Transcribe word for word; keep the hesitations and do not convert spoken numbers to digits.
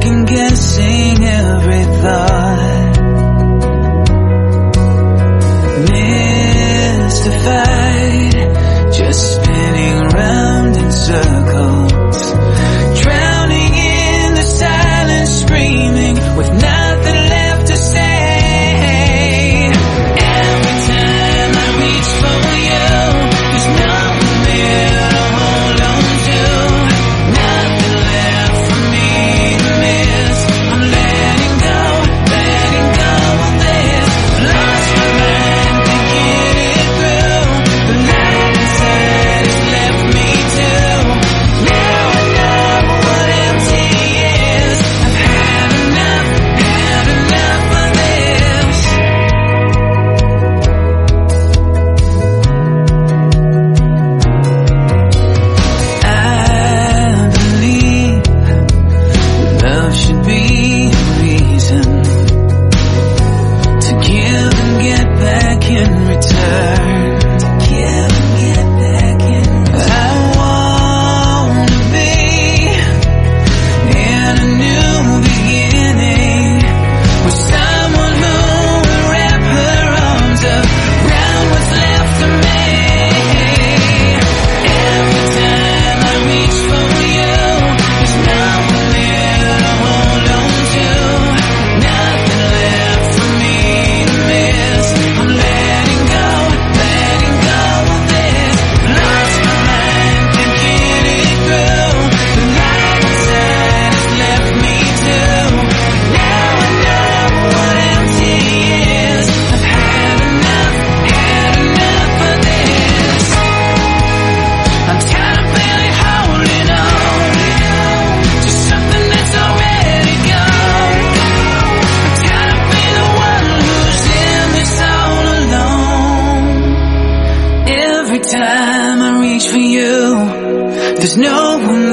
second guessing every thought, mystified, just spinning round in circles, drowning in the silence, screaming with nothing left to say. Every time I reach for you, there's nothing there to hold on to, nothing left for me to miss. I'm letting go, letting go of this. Lost my mind thinking it through. The light inside has left me too. Now I know what empty is. I've had enough, had enough of this. I believe love should be a reason to give and get back in return. To give and get back in return. I wanna be in a new beginning with someone who will wrap her arms around what's left of me. Every time I reach for you, there's nothing there to hold on to, nothing left for me to miss. I'm letting go, letting go of this. Lost my mind thinking it through. The light inside has left me too. Now I know what empty is. I've had enough, had enough of this. I'm tired of barely holding on to something that's already gone. I'm tired of being the one who's in this all alone. Every time I reach for you, there's no one